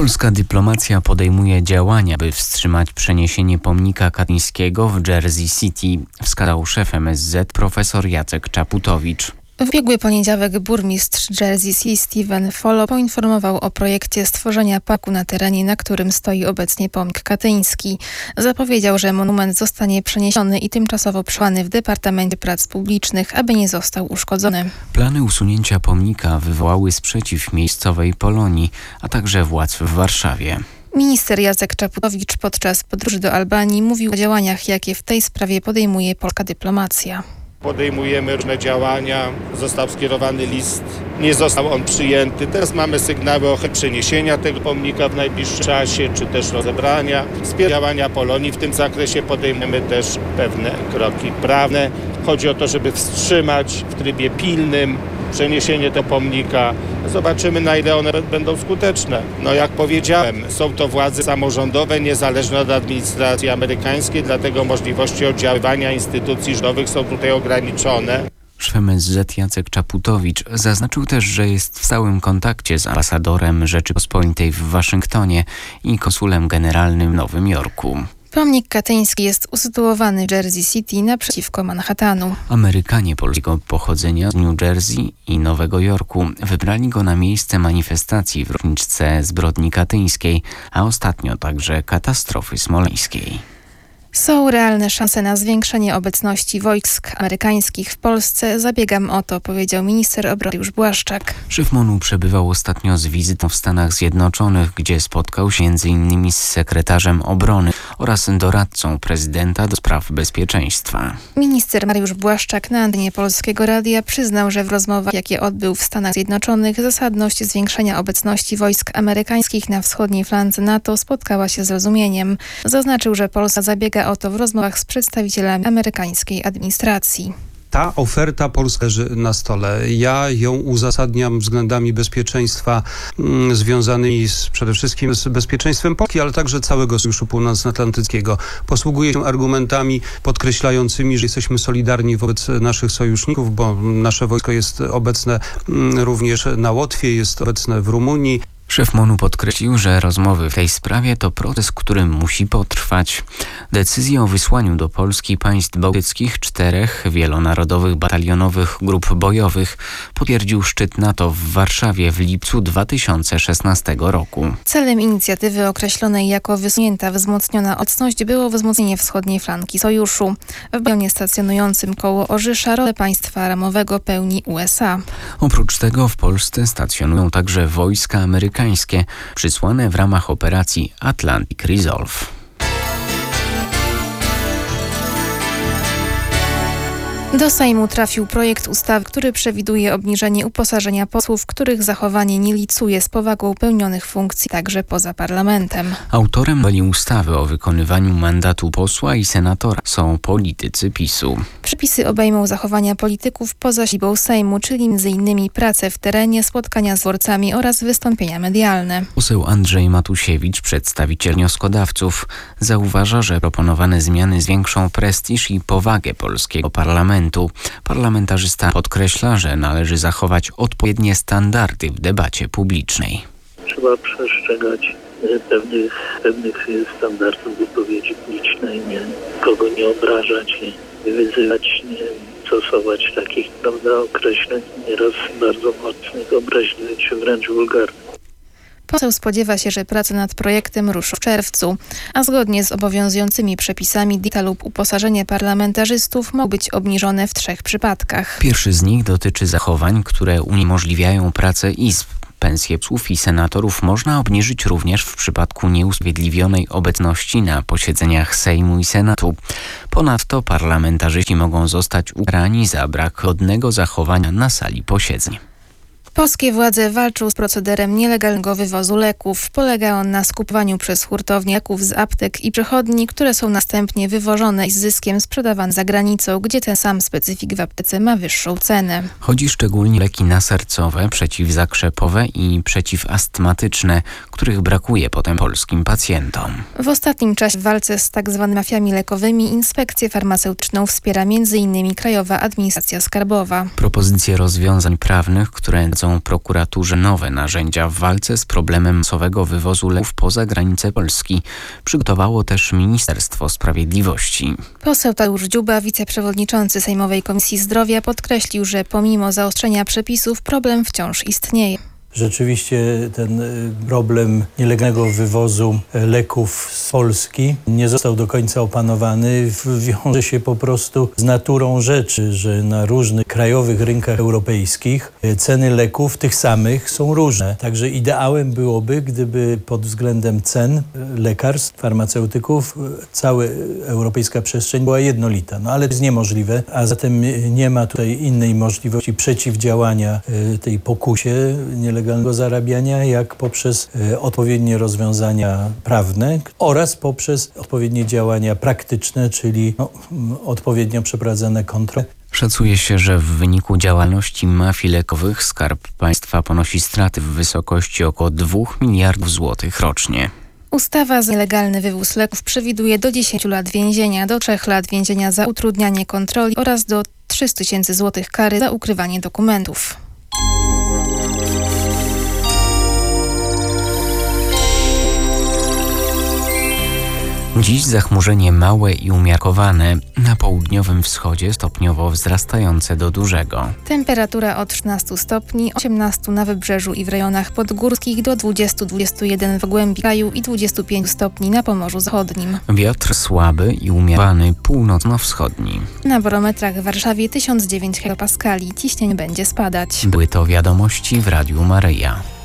Polska dyplomacja podejmuje działania, by wstrzymać przeniesienie pomnika katyńskiego w Jersey City, wskazał szef MSZ profesor Jacek Czaputowicz. W ubiegły poniedziałek burmistrz Jersey City Stephen Follo poinformował o projekcie stworzenia parku na terenie, na którym stoi obecnie pomnik katyński. Zapowiedział, że monument zostanie przeniesiony i tymczasowo przesłany w Departamencie Prac Publicznych, aby nie został uszkodzony. Plany usunięcia pomnika wywołały sprzeciw miejscowej Polonii, a także władz w Warszawie. Minister Jacek Czaputowicz podczas podróży do Albanii mówił o działaniach, jakie w tej sprawie podejmuje polska dyplomacja. Podejmujemy różne działania, został skierowany list, nie został on przyjęty. Teraz mamy sygnały o przeniesienia tego pomnika w najbliższym czasie, czy też rozebrania. Działania Polonii w tym zakresie podejmujemy też pewne kroki prawne. Chodzi o to, żeby wstrzymać w trybie pilnym przeniesienie tego pomnika. Zobaczymy, na ile one będą skuteczne. Jak powiedziałem, są to władze samorządowe, niezależne od administracji amerykańskiej, dlatego możliwości oddziaływania instytucji rządowych są tutaj ograniczone. Szef MSZ Jacek Czaputowicz zaznaczył też, że jest w stałym kontakcie z ambasadorem Rzeczypospolitej w Waszyngtonie i konsulem generalnym w Nowym Jorku. Pomnik katyński jest usytuowany w Jersey City naprzeciwko Manhattanu. Amerykanie polskiego pochodzenia z New Jersey i Nowego Jorku wybrali go na miejsce manifestacji w rocznicę zbrodni katyńskiej, a ostatnio także katastrofy smoleńskiej. Są realne szanse na zwiększenie obecności wojsk amerykańskich w Polsce. Zabiegam o to, powiedział minister obrony Mariusz Błaszczak. Szef MON-u przebywał ostatnio z wizytą w Stanach Zjednoczonych, gdzie spotkał się m.in. z sekretarzem obrony oraz doradcą prezydenta do spraw bezpieczeństwa. Minister Mariusz Błaszczak na antenie Polskiego Radia przyznał, że w rozmowach, jakie odbył w Stanach Zjednoczonych, zasadność zwiększenia obecności wojsk amerykańskich na wschodniej flance NATO spotkała się z zrozumieniem. Zaznaczył, że Polska zabiega o to w rozmowach z przedstawicielami amerykańskiej administracji. Ta oferta polska leży na stole. Ja ją uzasadniam względami bezpieczeństwa związanymi przede wszystkim z bezpieczeństwem Polski, ale także całego Sojuszu Północnoatlantyckiego. Posługuję się argumentami podkreślającymi, że jesteśmy solidarni wobec naszych sojuszników, bo nasze wojsko jest obecne również na Łotwie, jest obecne w Rumunii. Szef MON-u podkreślił, że rozmowy w tej sprawie to proces, który musi potrwać. Decyzję o wysłaniu do Polski państw bałtyckich 4 wielonarodowych batalionowych grup bojowych potwierdził szczyt NATO w Warszawie w lipcu 2016 roku. Celem inicjatywy określonej jako wysunięta wzmocniona obecność było wzmocnienie wschodniej flanki sojuszu. W batalionie stacjonującym koło Orzysza rolę państwa ramowego pełni USA. Oprócz tego w Polsce stacjonują także wojska amerykańskie przysłane w ramach operacji Atlantic Resolve. Do Sejmu trafił projekt ustawy, który przewiduje obniżenie uposażenia posłów, których zachowanie nie licuje z powagą pełnionych funkcji także poza parlamentem. Autorem ustawy o wykonywaniu mandatu posła i senatora są politycy PiS-u. Przepisy obejmą zachowania polityków poza siedzibą Sejmu, czyli m.in. pracę w terenie, spotkania z wyborcami oraz wystąpienia medialne. Poseł Andrzej Matusiewicz, przedstawiciel wnioskodawców, zauważa, że proponowane zmiany zwiększą prestiż i powagę polskiego parlamentu. Parlamentarzysta podkreśla, że należy zachować odpowiednie standardy w debacie publicznej. Trzeba przestrzegać pewnych standardów wypowiedzi publicznej, nikogo nie obrażać, nie wyzywać, nie stosować takich określeń nieraz bardzo mocnych, obraźliwych czy wręcz wulgarnych. Poseł spodziewa się, że prace nad projektem ruszą w czerwcu, a zgodnie z obowiązującymi przepisami dieta lub uposażenie parlamentarzystów mogą być obniżone w 3 przypadkach. Pierwszy z nich dotyczy zachowań, które uniemożliwiają pracę izb. Pensje posłów i senatorów można obniżyć również w przypadku nieusprawiedliwionej obecności na posiedzeniach Sejmu i Senatu. Ponadto parlamentarzyści mogą zostać ukarani za brak godnego zachowania na sali posiedzeń. Polskie władze walczą z procederem nielegalnego wywozu leków. Polega on na skupowaniu przez hurtownie leków z aptek i przychodni, które są następnie wywożone i z zyskiem sprzedawane za granicą, gdzie ten sam specyfik w aptece ma wyższą cenę. Chodzi szczególnie o leki nasercowe, przeciwzakrzepowe i przeciwastmatyczne, których brakuje potem polskim pacjentom. W ostatnim czasie w walce z tzw. mafiami lekowymi inspekcję farmaceutyczną wspiera m.in. Krajowa Administracja Skarbowa. Propozycje rozwiązań prawnych, które dadzą prokuraturze nowe narzędzia w walce z problemem masowego wywozu leków poza granice Polski. Przygotowało też Ministerstwo Sprawiedliwości. Poseł Tadeusz Dziuba, wiceprzewodniczący Sejmowej Komisji Zdrowia, podkreślił, że pomimo zaostrzenia przepisów problem wciąż istnieje. Rzeczywiście ten problem nielegalnego wywozu leków z Polski nie został do końca opanowany. Wiąże się po prostu z naturą rzeczy, że na różnych krajowych rynkach europejskich ceny leków tych samych są różne. Także ideałem byłoby, gdyby pod względem cen lekarstw, farmaceutyków cała europejska przestrzeń była jednolita. No ale to jest niemożliwe, a zatem nie ma tutaj innej możliwości przeciwdziałania tej pokusie nielegalnego zarabiania, jak poprzez odpowiednie rozwiązania prawne oraz poprzez odpowiednie działania praktyczne, czyli odpowiednio przeprowadzane kontrole. Szacuje się, że w wyniku działalności mafii lekowych Skarb Państwa ponosi straty w wysokości około 2 miliardów złotych rocznie. Ustawa za nielegalny wywóz leków przewiduje do 10 lat więzienia, do 3 lat więzienia za utrudnianie kontroli oraz do 300 000 złotych kary za ukrywanie dokumentów. Dziś zachmurzenie małe i umiarkowane, na południowym wschodzie stopniowo wzrastające do dużego. Temperatura od 13 stopni, 18 na wybrzeżu i w rejonach podgórskich, do 20-21 w głębi kraju i 25 stopni na Pomorzu Zachodnim. Wiatr słaby i umiarkowany północno-wschodni. Na barometrach w Warszawie 1009 hektopascali. Ciśnienie będzie spadać. Były to wiadomości w Radiu Maryja.